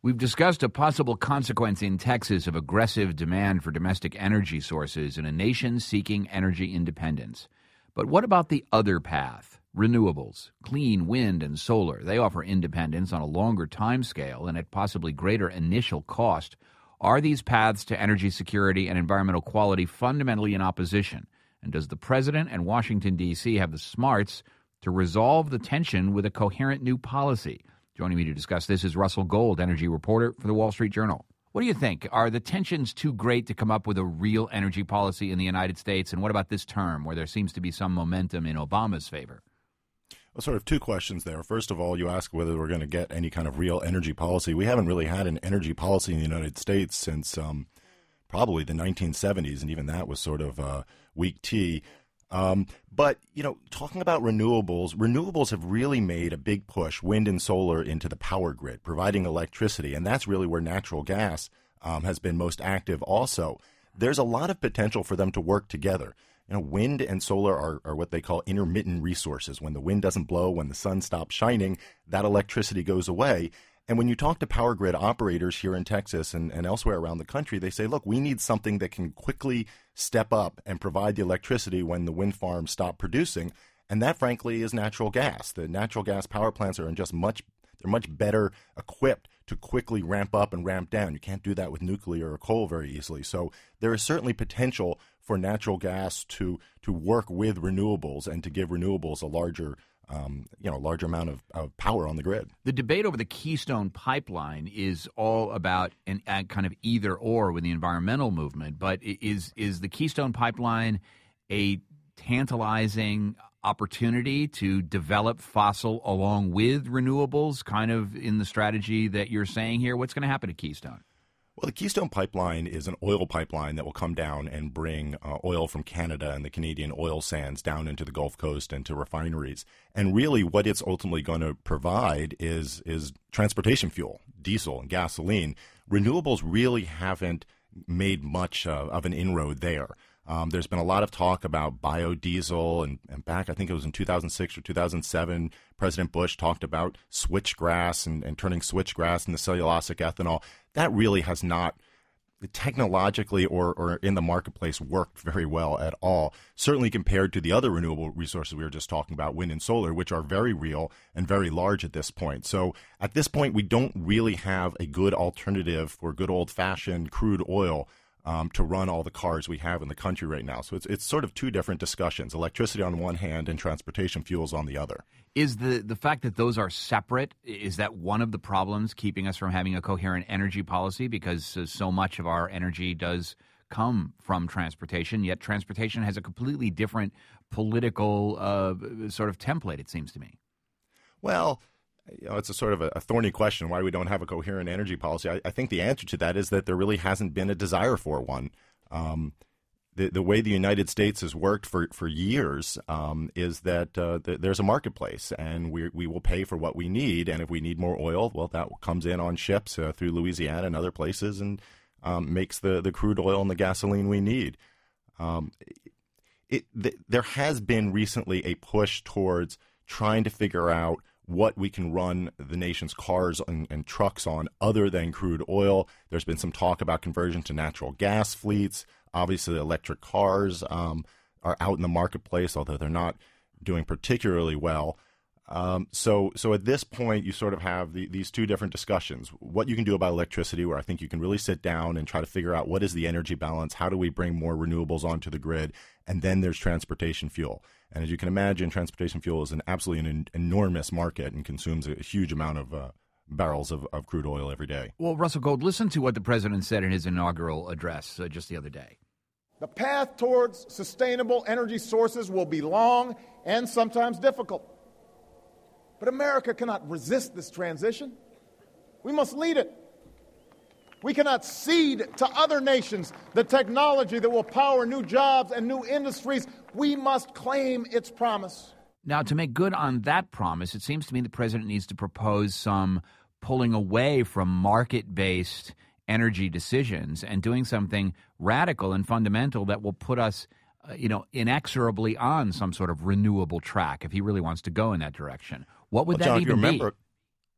We've discussed a possible consequence in Texas of aggressive demand for domestic energy sources in a nation seeking energy independence. But what about the other path? Renewables, clean wind and solar. They offer independence on a longer time scale and at possibly greater initial cost. Are these paths to energy security and environmental quality fundamentally in opposition? And does the president and Washington, D.C. have the smarts to resolve the tension with a coherent new policy? Joining me to discuss this is Russell Gold, energy reporter for the Wall Street Journal. What do you think? Are the tensions too great to come up with a real energy policy in the United States? And what about this term, where there seems to be some momentum in Obama's favor? Well, sort of two questions there. First of all, you ask whether we're going to get any kind of real energy policy. We haven't really had an energy policy in the United States since probably the 1970s, and even that was sort of weak tea. But, talking about renewables have really made a big push, wind and solar, into the power grid, providing electricity. And that's really where natural gas has been most active also. There's a lot of potential for them to work together. Wind and solar are what they call intermittent resources. When the wind doesn't blow, when the sun stops shining, that electricity goes away. And when you talk to power grid operators here in Texas and elsewhere around the country, they say, look, we need something that can quickly step up and provide the electricity when the wind farms stop producing. And that, frankly, is natural gas. The natural gas power plants are they're much better equipped to quickly ramp up and ramp down. You can't do that with nuclear or coal very easily. So there is certainly potential for natural gas to work with renewables and to give renewables a larger amount of power on the grid. The debate over the Keystone Pipeline is all about a kind of either or with the environmental movement. But is the Keystone Pipeline a tantalizing opportunity to develop fossil along with renewables, kind of in the strategy that you're saying here? What's going to happen to Keystone? Well, the Keystone Pipeline is an oil pipeline that will come down and bring oil from Canada and the Canadian oil sands down into the Gulf Coast and to refineries. And really what it's ultimately going to provide is transportation fuel, diesel and gasoline. Renewables really haven't made much of an inroad there. There's been a lot of talk about biodiesel, and back, I think it was in 2006 or 2007, President Bush talked about switchgrass and turning switchgrass into cellulosic ethanol. That really has not technologically or in the marketplace worked very well at all, certainly compared to the other renewable resources we were just talking about, wind and solar, which are very real and very large at this point. So at this point, we don't really have a good alternative for good old-fashioned crude oil to run all the cars we have in the country right now. So it's sort of two different discussions, electricity on one hand and transportation fuels on the other. Is the fact that those are separate, is that one of the problems keeping us from having a coherent energy policy? Because so much of our energy does come from transportation, yet transportation has a completely different political sort of template, it seems to me. Well, it's a sort of a thorny question, why we don't have a coherent energy policy. I think the answer to that is that there really hasn't been a desire for one. The way the United States has worked for years is that there's a marketplace, and we will pay for what we need. And if we need more oil, well, that comes in on ships through Louisiana and other places and makes the crude oil and the gasoline we need. There has been recently a push towards trying to figure out what we can run the nation's cars and trucks on other than crude oil. There's been some talk about conversion to natural gas fleets. Obviously, electric cars are out in the marketplace, although they're not doing particularly well. So at this point, you sort of have these two different discussions. What you can do about electricity, where I think you can really sit down and try to figure out what is the energy balance, how do we bring more renewables onto the grid, and then there's transportation fuel. And as you can imagine, transportation fuel is absolutely an enormous market and consumes a huge amount of barrels of crude oil every day. Well, Russell Gold, listen to what the president said in his inaugural address just the other day. The path towards sustainable energy sources will be long and sometimes difficult. But America cannot resist this transition. We must lead it. We cannot cede to other nations the technology that will power new jobs and new industries. We must claim its promise. Now, to make good on that promise, it seems to me the president needs to propose some pulling away from market-based energy decisions and doing something radical and fundamental that will put us, inexorably on some sort of renewable track if he really wants to go in that direction. What would that John, even be?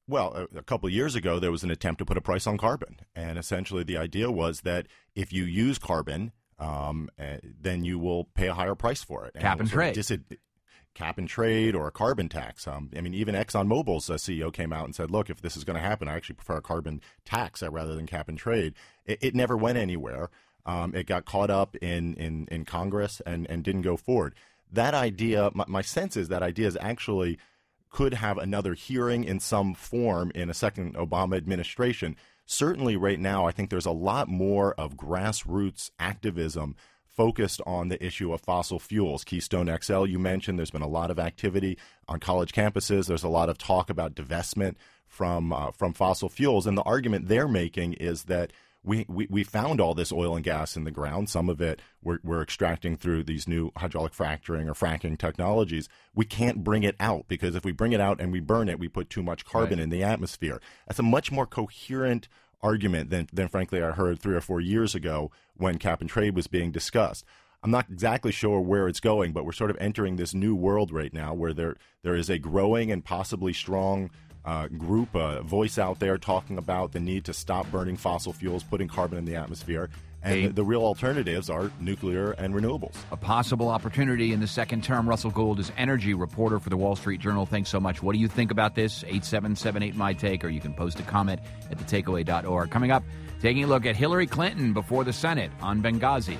Well, a couple of years ago, there was an attempt to put a price on carbon. And essentially the idea was that if you use carbon, then you will pay a higher price for it. Cap and trade. Cap and trade or a carbon tax. Even ExxonMobil's CEO came out and said, look, if this is going to happen, I actually prefer a carbon tax rather than cap and trade. It never went anywhere. It got caught up in Congress and didn't go forward. That idea, my sense is that idea is actually could have another hearing in some form in a second Obama administration. Certainly right now, I think there's a lot more of grassroots activism focused on the issue of fossil fuels. Keystone XL, you mentioned, there's been a lot of activity on college campuses. There's a lot of talk about divestment from fossil fuels. And the argument they're making is that we found all this oil and gas in the ground. Some of it we're extracting through these new hydraulic fracturing or fracking technologies. We can't bring it out because if we bring it out and we burn it, we put too much carbon in the atmosphere. That's a much more coherent argument than frankly I heard 3 or 4 years ago when cap and trade was being discussed. I'm not exactly sure where it's going, but we're sort of entering this new world right now where there is a growing and possibly strong group, voice out there talking about the need to stop burning fossil fuels, putting carbon in the atmosphere. And the real alternatives are nuclear and renewables. A possible opportunity in the second term. Russell Gould is energy reporter for the Wall Street Journal. Thanks so much. What do you think about this? 877-8-MY-TAKE, or you can post a comment at thetakeaway.org. Coming up, taking a look at Hillary Clinton before the Senate on Benghazi.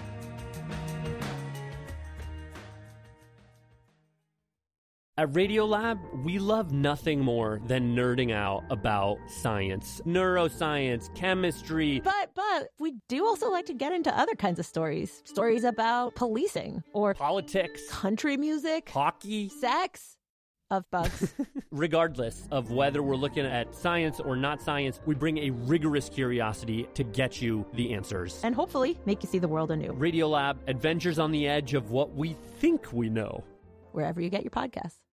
At Radiolab, we love nothing more than nerding out about science, neuroscience, chemistry. But we do also like to get into other kinds of stories. Stories about policing or politics, country music, hockey, sex, of bugs. Regardless of whether we're looking at science or not science, we bring a rigorous curiosity to get you the answers. And hopefully make you see the world anew. Radiolab, adventures on the edge of what we think we know. Wherever you get your podcasts.